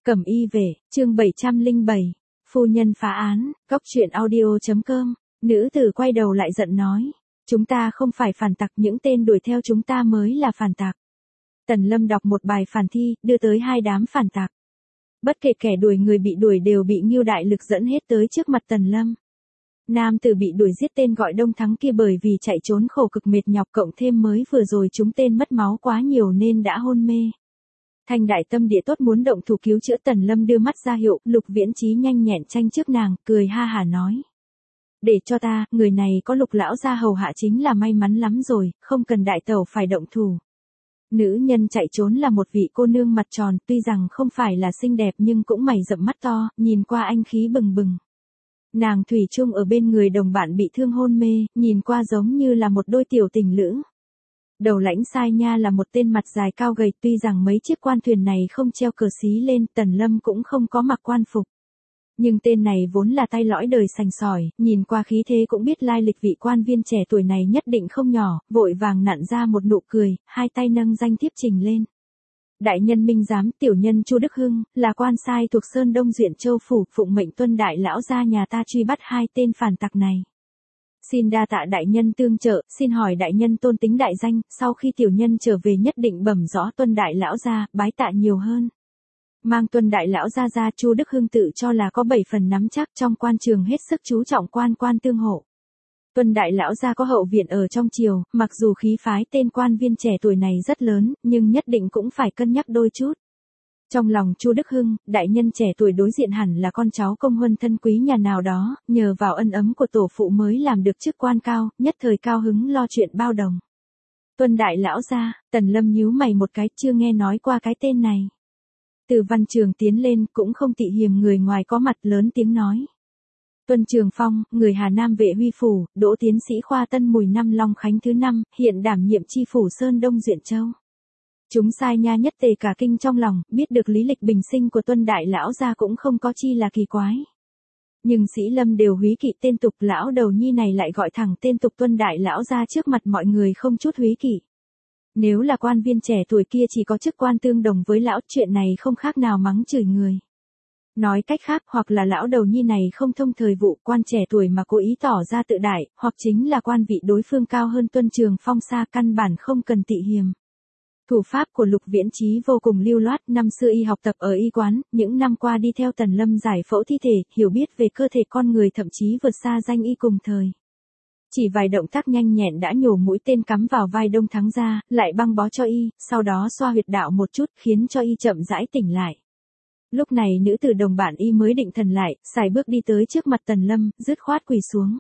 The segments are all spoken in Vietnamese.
Cẩm y về, chương 707, phu nhân phá án, góc truyện audio.com, nữ tử quay đầu lại giận nói. Chúng ta không phải phản tặc, những tên đuổi theo chúng ta mới là phản tặc. Tần Lâm đọc một bài phản thi, đưa tới hai đám phản tặc. Bất kể kẻ đuổi người bị đuổi đều bị Ngưu Đại Lực dẫn hết tới trước mặt Tần Lâm. Nam tử bị đuổi giết tên gọi Đông Thắng kia bởi vì chạy trốn khổ cực mệt nhọc cộng thêm mới vừa rồi chúng tên mất máu quá nhiều nên đã hôn mê. Thanh đại tâm địa tốt muốn động thủ cứu chữa, Tần Lâm đưa mắt ra hiệu, Lục Viễn Chí nhanh nhẹn tranh trước nàng, cười ha hả nói. Để cho ta, người này có Lục lão gia hầu hạ chính là may mắn lắm rồi, không cần đại tẩu phải động thủ. Nữ nhân chạy trốn là một vị cô nương mặt tròn, tuy rằng không phải là xinh đẹp nhưng cũng mày rậm mắt to, nhìn qua anh khí bừng bừng. Nàng thủy chung ở bên người đồng bạn bị thương hôn mê, nhìn qua giống như là một đôi tiểu tình lữ. Đầu lãnh sai nha là một tên mặt dài cao gầy, tuy rằng mấy chiếc quan thuyền này không treo cờ xí lên, Tần Lâm cũng không có mặc quan phục. Nhưng tên này vốn là tay lõi đời sành sỏi, nhìn qua khí thế cũng biết lai lịch vị quan viên trẻ tuổi này nhất định không nhỏ, vội vàng nặn ra một nụ cười, hai tay nâng danh thiếp trình lên. Đại nhân minh giám, tiểu nhân Chu Đức Hưng, là quan sai thuộc Sơn Đông Duyện Châu Phủ, phụng mệnh tuân đại lão gia nhà ta truy bắt hai tên phản tặc này. Xin đa tạ đại nhân tương trợ, xin hỏi đại nhân tôn tính đại danh, sau khi tiểu nhân trở về nhất định bẩm rõ tuân đại lão gia, bái tạ nhiều hơn. Mang tuân đại lão gia ra, Chu Đức Hưng tự cho là có 7 phần nắm chắc, trong quan trường hết sức chú trọng quan tương hộ. Tuân đại lão gia có hậu viện ở trong triều, mặc dù khí phái tên quan viên trẻ tuổi này rất lớn, nhưng nhất định cũng phải cân nhắc đôi chút. Trong lòng Chu Đức Hưng, đại nhân trẻ tuổi đối diện hẳn là con cháu công huân thân quý nhà nào đó, nhờ vào ân ấm của tổ phụ mới làm được chức quan cao, nhất thời cao hứng lo chuyện bao đồng. Tuân đại lão gia, Tần Lâm nhíu mày một cái, chưa nghe nói qua cái tên này. Từ Văn Trường tiến lên, cũng không tị hiềm người ngoài có mặt, lớn tiếng nói. Tuân Trường Phong, người Hà Nam Vệ Huy Phủ, đỗ tiến sĩ khoa Tân Mùi năm Long Khánh thứ 5, hiện đảm nhiệm chi phủ Sơn Đông Duyện Châu. Chúng sai nha nhất tề cả kinh trong lòng, biết được lý lịch bình sinh của Tuân đại lão gia cũng không có chi là kỳ quái. Nhưng sĩ lâm đều húy kỵ tên tục, lão đầu nhi này lại gọi thẳng tên tục Tuân đại lão gia trước mặt mọi người không chút húy kỵ. Nếu là quan viên trẻ tuổi kia chỉ có chức quan tương đồng với lão, chuyện này không khác nào mắng chửi người. Nói cách khác, hoặc là lão đầu nhi này không thông thời vụ, quan trẻ tuổi mà cố ý tỏ ra tự đại, hoặc chính là quan vị đối phương cao hơn Tuân Trường Phong xa, căn bản không cần tị hiềm. Thủ pháp của Lục Viễn Chí vô cùng lưu loát, năm xưa y học tập ở y quán, những năm qua đi theo Tần Lâm giải phẫu thi thể, hiểu biết về cơ thể con người thậm chí vượt xa danh y cùng thời. Chỉ vài động tác nhanh nhẹn đã nhổ mũi tên cắm vào vai Đông Thắng ra, lại băng bó cho y, sau đó xoa huyệt đạo một chút khiến cho y chậm rãi tỉnh lại. Lúc này nữ tử đồng bạn y mới định thần lại, sải bước đi tới trước mặt Tần Lâm, dứt khoát quỳ xuống.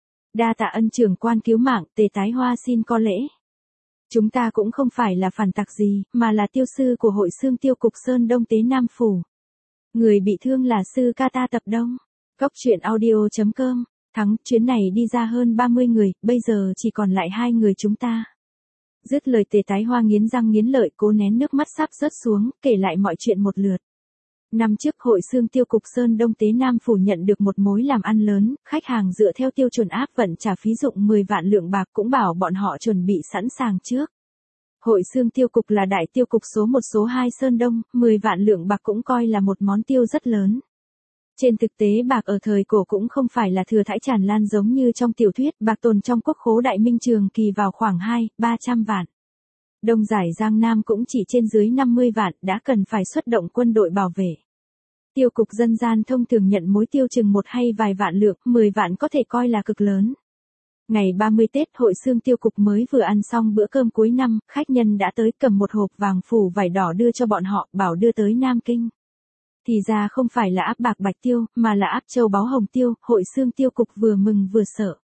Đa tạ ân trưởng quan cứu mạng, Tề Tái Hoa xin có lễ. Chúng ta cũng không phải là phản tặc gì, mà là tiêu sư của hội xương tiêu cục Sơn Đông Tế Nam Phủ. Người bị thương là sư ca ta Tập Đông. Góc truyện audio.com. Thắng, chuyến này đi ra hơn 30 người, bây giờ chỉ còn lại 2 người chúng ta. Dứt lời Tề Tái Hoa nghiến răng nghiến lợi, cố nén nước mắt sắp rớt xuống, kể lại mọi chuyện một lượt. Năm trước hội xương tiêu cục Sơn Đông Tế Nam Phủ nhận được một mối làm ăn lớn, khách hàng dựa theo tiêu chuẩn áp vận trả phí dụng 10 vạn lượng bạc, cũng bảo bọn họ chuẩn bị sẵn sàng trước. Hội xương tiêu cục là đại tiêu cục số 1 số 2 Sơn Đông, 10 vạn lượng bạc cũng coi là một món tiêu rất lớn. Trên thực tế bạc ở thời cổ cũng không phải là thừa thãi tràn lan giống như trong tiểu thuyết, bạc tồn trong quốc khố Đại Minh Trường Kỳ vào khoảng 200-300 vạn. Đông giải Giang Nam cũng chỉ trên dưới 50 vạn, đã cần phải xuất động quân đội bảo vệ. Tiêu cục dân gian thông thường nhận mối tiêu chừng một hay vài vạn lượng, 10 vạn có thể coi là cực lớn. Ngày 30 Tết, hội xương tiêu cục mới vừa ăn xong bữa cơm cuối năm, khách nhân đã tới cầm một hộp vàng phủ vải đỏ đưa cho bọn họ, bảo đưa tới Nam Kinh. Thì ra không phải là áp bạc bạch tiêu, mà là áp châu báu hồng tiêu, hội xương tiêu cục vừa mừng vừa sợ.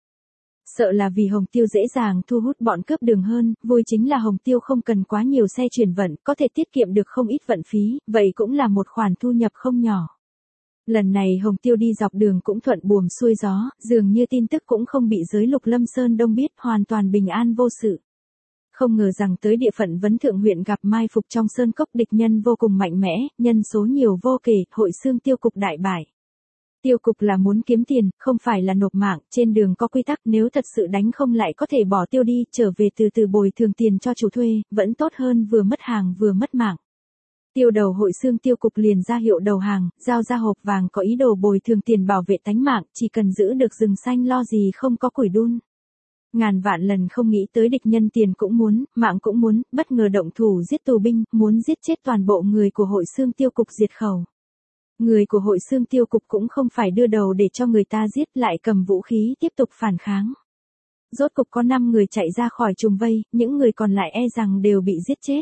Sợ là vì hồng tiêu dễ dàng thu hút bọn cướp đường hơn, vui chính là hồng tiêu không cần quá nhiều xe chuyển vận, có thể tiết kiệm được không ít vận phí, vậy cũng là một khoản thu nhập không nhỏ. Lần này hồng tiêu đi dọc đường cũng thuận buồm xuôi gió, dường như tin tức cũng không bị giới Lục Lâm Sơn Đông biết, hoàn toàn bình an vô sự. Không ngờ rằng tới địa phận Vấn Thượng huyện gặp mai phục trong sơn cốc, địch nhân vô cùng mạnh mẽ, nhân số nhiều vô kể, hội xương tiêu cục đại bại. Tiêu cục là muốn kiếm tiền, không phải là nộp mạng, trên đường có quy tắc, nếu thật sự đánh không lại có thể bỏ tiêu đi, trở về từ từ bồi thường tiền cho chủ thuê, vẫn tốt hơn vừa mất hàng vừa mất mạng. Tiêu đầu hội xương tiêu cục liền ra hiệu đầu hàng, giao ra hộp vàng có ý đồ bồi thường tiền bảo vệ tánh mạng, chỉ cần giữ được rừng xanh lo gì không có củi đun. Ngàn vạn lần không nghĩ tới địch nhân tiền cũng muốn, mạng cũng muốn, bất ngờ động thủ giết tù binh, muốn giết chết toàn bộ người của hội xương tiêu cục diệt khẩu. Người của hội xương tiêu cục cũng không phải đưa đầu để cho người ta giết, lại cầm vũ khí tiếp tục phản kháng. Rốt cục có 5 người chạy ra khỏi trùng vây, những người còn lại e rằng đều bị giết chết.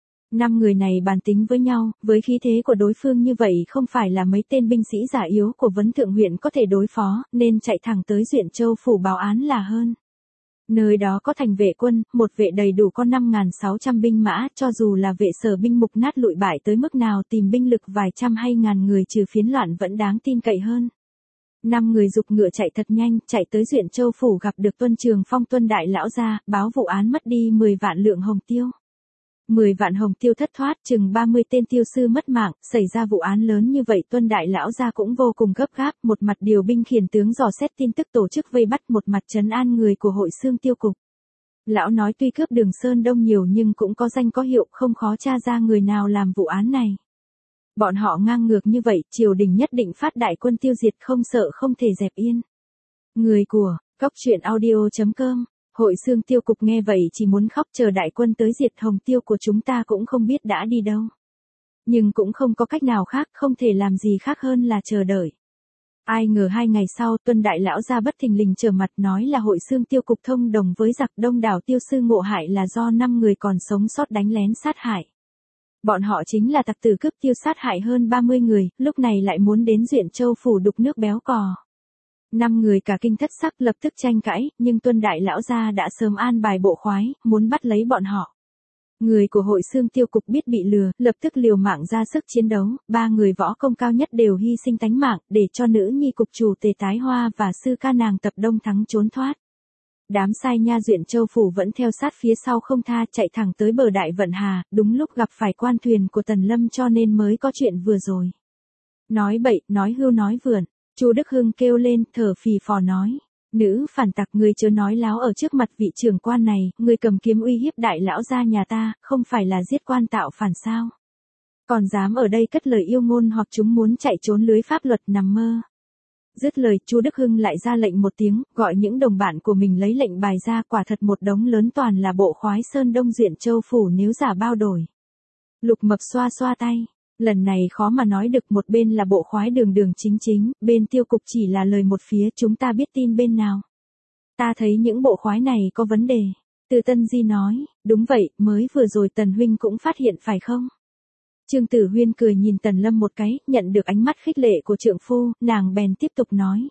5 người này bàn tính với nhau, với khí thế của đối phương như vậy không phải là mấy tên binh sĩ già yếu của Vấn Thượng huyện có thể đối phó, nên chạy thẳng tới Duyện Châu phủ báo án là hơn. Nơi đó có thành vệ quân, một vệ đầy đủ có 5.600 binh mã, cho dù là vệ sở binh mục nát lụi bại tới mức nào tìm binh lực vài trăm hay ngàn người trừ phiến loạn vẫn đáng tin cậy hơn. 5 người giục ngựa chạy thật nhanh, chạy tới Duyện Châu phủ gặp được Tuân Trường Phong Tuân đại lão gia, báo vụ án mất đi 10 vạn lượng hồng tiêu. 10 vạn hồng tiêu thất thoát, chừng 30 tên tiêu sư mất mạng, xảy ra vụ án lớn như vậy Tuân đại lão gia cũng vô cùng gấp gáp, một mặt điều binh khiển tướng dò xét tin tức tổ chức vây bắt, một mặt trấn an người của hội xương tiêu cục. Lão nói tuy cướp Đường Sơn Đông nhiều nhưng cũng có danh có hiệu, không khó tra ra người nào làm vụ án này. Bọn họ ngang ngược như vậy, triều đình nhất định phát đại quân tiêu diệt, không sợ không thể dẹp yên. Người của Cóc Truyện Audio.com. Hội xương tiêu cục nghe vậy chỉ muốn khóc, chờ đại quân tới diệt hồng tiêu của chúng ta cũng không biết đã đi đâu. Nhưng cũng không có cách nào khác, không thể làm gì khác hơn là chờ đợi. Ai ngờ 2 ngày sau Tuân đại lão ra bất thình lình trở mặt nói là hội xương tiêu cục thông đồng với giặc đông đảo tiêu sư ngộ hại là do 5 người còn sống sót đánh lén sát hại. Bọn họ chính là tặc tử cướp tiêu sát hại hơn 30 người, lúc này lại muốn đến Duyện Châu phủ đục nước béo cò. 5 người cả kinh thất sắc lập tức tranh cãi, nhưng Tuân đại lão gia đã sớm an bài bộ khoái, muốn bắt lấy bọn họ. Người của hội xương tiêu cục biết bị lừa, lập tức liều mạng ra sức chiến đấu, 3 người võ công cao nhất đều hy sinh tánh mạng, để cho nữ nhi cục chủ Tề Tái Hoa và sư ca nàng Tập Đông Thắng trốn thoát. Đám sai nha Duyện Châu phủ vẫn theo sát phía sau không tha, chạy thẳng tới bờ Đại Vận Hà, đúng lúc gặp phải quan thuyền của Tần Lâm cho nên mới có chuyện vừa rồi. Nói bậy, nói hưu nói vượn. Chu Đức Hưng kêu lên, thở phì phò nói, nữ phản tặc, ngươi chớ nói láo ở trước mặt vị trưởng quan này, ngươi cầm kiếm uy hiếp đại lão gia nhà ta, không phải là giết quan tạo phản sao? Còn dám ở đây cất lời yêu ngôn hoặc chúng muốn chạy trốn lưới pháp luật nằm mơ. Dứt lời, Chu Đức Hưng lại ra lệnh một tiếng, gọi những đồng bạn của mình lấy lệnh bài ra, quả thật một đống lớn toàn là bộ khoái Sơn Đông Duyện Châu phủ nếu giả bao đổi. Lục Mập xoa xoa tay. Lần này khó mà nói được, một bên là bộ khoái đường đường chính chính, bên tiêu cục chỉ là lời một phía, chúng ta biết tin bên nào. Ta thấy những bộ khoái này có vấn đề. Từ Tân Di nói, đúng vậy, mới vừa rồi Tần Huynh cũng phát hiện phải không? Trương Tử Huyên cười nhìn Tần Lâm một cái, nhận được ánh mắt khích lệ của trượng phu, nàng bèn tiếp tục nói.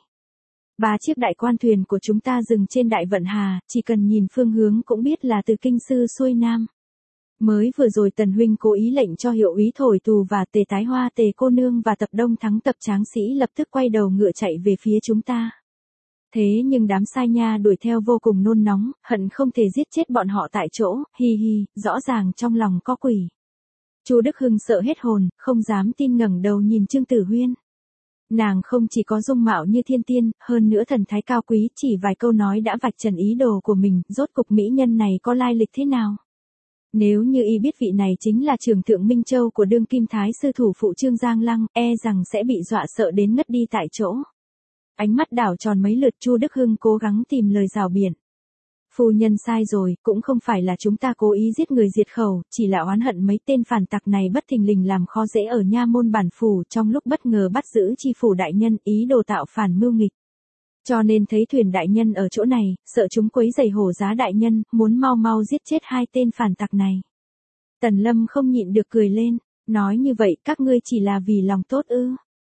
3 chiếc đại quan thuyền của chúng ta dừng trên Đại Vận Hà, chỉ cần nhìn phương hướng cũng biết là từ Kinh Sư xuôi Nam. Mới vừa rồi Tần Huynh cố ý lệnh cho hiệu úy Thổi Tù và Tề Tái Hoa Tề cô nương và Tập Đông Thắng Tập Tráng Sĩ lập tức quay đầu ngựa chạy về phía chúng ta. Thế nhưng đám sai nha đuổi theo vô cùng nôn nóng, hận không thể giết chết bọn họ tại chỗ, hi hi, rõ ràng trong lòng có quỷ. Chu Đức Hưng sợ hết hồn, không dám tin ngẩng đầu nhìn Trương Tử Huyên. Nàng không chỉ có dung mạo như thiên tiên, hơn nữa thần thái cao quý, chỉ vài câu nói đã vạch trần ý đồ của mình, rốt cục mỹ nhân này có lai lịch thế nào? Nếu như y biết vị này chính là trưởng thượng Minh Châu của đương kim thái sư thủ phụ Trương Giang Lăng, e rằng sẽ bị dọa sợ đến ngất đi tại chỗ. Ánh mắt đảo tròn mấy lượt, Chu Đức Hưng cố gắng tìm lời rào biện. Phu nhân sai rồi, cũng không phải là chúng ta cố ý giết người diệt khẩu, chỉ là oán hận mấy tên phản tặc này bất thình lình làm khó dễ ở nha môn bản phủ, trong lúc bất ngờ bắt giữ chi phủ đại nhân, ý đồ tạo phản mưu nghịch. Cho nên thấy thuyền đại nhân ở chỗ này, sợ chúng quấy rầy hổ giá đại nhân, muốn mau mau giết chết 2 tên phản tặc này. Tần Lâm không nhịn được cười lên, nói như vậy các ngươi chỉ là vì lòng tốt ư?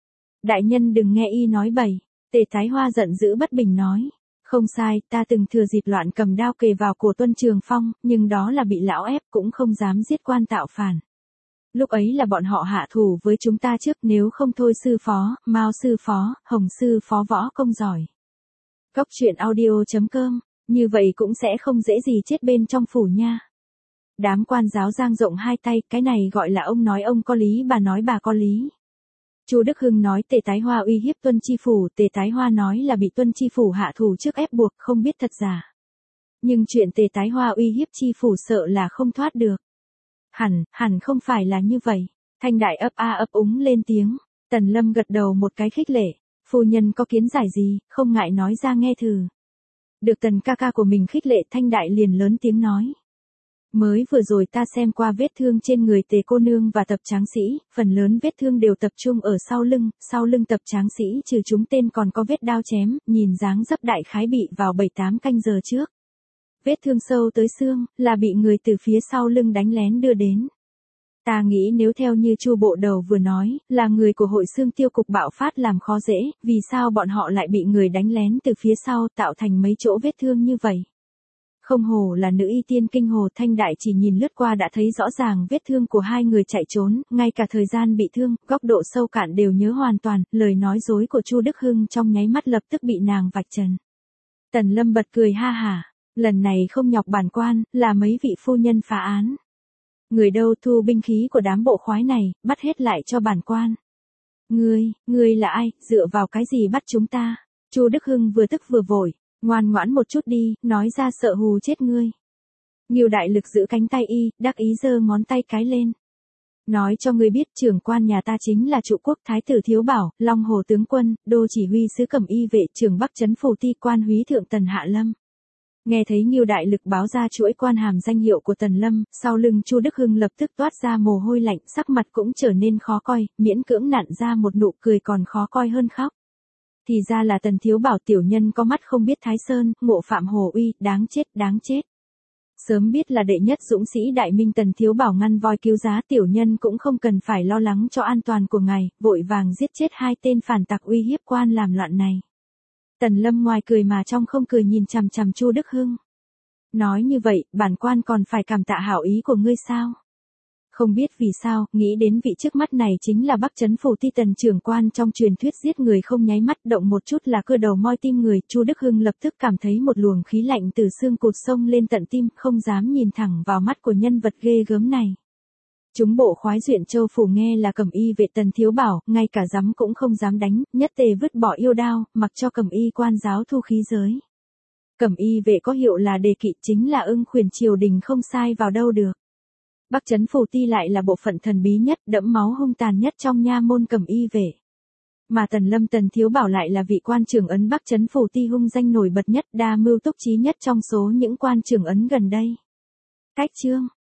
Đại nhân đừng nghe y nói bậy. Tề Thái Hoa giận dữ bất bình nói, không sai, ta từng thừa dịp loạn cầm đao kề vào cổ Tuân Trường Phong, nhưng đó là bị lão ép, cũng không dám giết quan tạo phản. Lúc ấy là bọn họ hạ thủ với chúng ta trước, nếu không thôi sư phó, Mao sư phó, Hồng sư phó võ công giỏi. Cóc Truyện Audio.com, như vậy cũng sẽ không dễ gì chết bên trong phủ nha. Đám quan giáo giang rộng hai tay, cái này gọi là ông nói ông có lý, bà nói bà có lý. Chu Đức Hưng nói Tề Tái Hoa uy hiếp Tuân chi phủ, Tề Tái Hoa nói là bị Tuân chi phủ hạ thủ trước ép buộc, không biết thật giả. Nhưng chuyện Tề Tái Hoa uy hiếp chi phủ sợ là không thoát được. Hẳn không phải là như vậy. Thanh Đại ấp a ấp úng lên tiếng, Tần Lâm gật đầu một cái khích lệ, phu nhân có kiến giải gì, không ngại nói ra nghe thử. Được Tần ca ca của mình khích lệ, Thanh Đại liền lớn tiếng nói. Mới vừa rồi ta xem qua vết thương trên người Tề cô nương và Tập Tráng Sĩ, phần lớn vết thương đều tập trung ở sau lưng Tập Tráng Sĩ trừ chúng tên còn có vết đao chém, nhìn dáng dấp đại khái bị vào 7-8 canh giờ trước. Vết thương sâu tới xương, là bị người từ phía sau lưng đánh lén đưa đến. Ta nghĩ nếu theo như Chu bộ đầu vừa nói, là người của hội xương tiêu cục bạo phát làm khó dễ, vì sao bọn họ lại bị người đánh lén từ phía sau tạo thành mấy chỗ vết thương như vậy. Không hồ là nữ y tiên kinh hồ, Thanh Đại chỉ nhìn lướt qua đã thấy rõ ràng vết thương của hai người chạy trốn, ngay cả thời gian bị thương, góc độ sâu cạn đều nhớ hoàn toàn, lời nói dối của Chu Đức Hưng trong nháy mắt lập tức bị nàng vạch trần. Tần Lâm bật cười ha hả, lần này không nhọc bản quan, là mấy vị phu nhân phá án. Người đâu thu binh khí của đám bộ khoái này, bắt hết lại cho bản quan. Ngươi là ai, dựa vào cái gì bắt chúng ta? Chu Đức Hưng vừa tức vừa vội, ngoan ngoãn một chút đi, nói ra sợ hù chết ngươi. Ngưu Đại Lực giữ cánh tay y, đắc ý giơ ngón tay cái lên. Nói cho ngươi biết trưởng quan nhà ta chính là trụ quốc thái tử Thiếu Bảo, Long Hồ tướng quân, đô chỉ huy sứ Cẩm Y vệ trưởng Bắc Trấn Phủ Ti quan húy thượng Tần Hạ Lâm. Nghe thấy Ngưu Đại Lực báo ra chuỗi quan hàm danh hiệu của Tần Lâm, sau lưng Chu Đức Hưng lập tức toát ra mồ hôi lạnh, sắc mặt cũng trở nên khó coi, miễn cưỡng nặn ra một nụ cười còn khó coi hơn khóc. Thì ra là Tần Thiếu Bảo tiểu nhân có mắt không biết Thái Sơn, ngộ phạm hồ uy, đáng chết. Sớm biết là đệ nhất dũng sĩ đại minh Tần Thiếu Bảo ngăn voi cứu giá, tiểu nhân cũng không cần phải lo lắng cho an toàn của ngài, vội vàng giết chết hai tên phản tặc uy hiếp quan làm loạn này. Tần Lâm ngoài cười mà trong không cười nhìn chằm chằm Chu Đức Hưng. Nói như vậy, bản quan còn phải cảm tạ hảo ý của ngươi sao? Không biết vì sao, nghĩ đến vị trước mắt này chính là Bắc Trấn Phủ Ti Tần trưởng quan trong truyền thuyết giết người không nháy mắt, động một chút là cưa đầu moi tim người, Chu Đức Hưng lập tức cảm thấy một luồng khí lạnh từ xương cụt sông lên tận tim, không dám nhìn thẳng vào mắt của nhân vật ghê gớm này. Chúng bộ khoái Duyện Châu phủ nghe là Cẩm Y vệ Tần Thiếu Bảo, ngay cả dám cũng không dám đánh, nhất tề vứt bỏ yêu đao, mặc cho Cẩm Y quan giáo thu khí giới. Cẩm Y vệ có hiệu là đề kỵ, chính là ưng khuyển triều đình không sai vào đâu được. Bắc Trấn Phủ Ti lại là bộ phận thần bí nhất, đẫm máu hung tàn nhất trong nha môn Cẩm Y vệ. Mà Tần Lâm Tần Thiếu Bảo lại là vị quan trưởng ấn Bắc Trấn Phủ Ti hung danh nổi bật nhất, đa mưu túc trí nhất trong số những quan trưởng ấn gần đây. Cách chương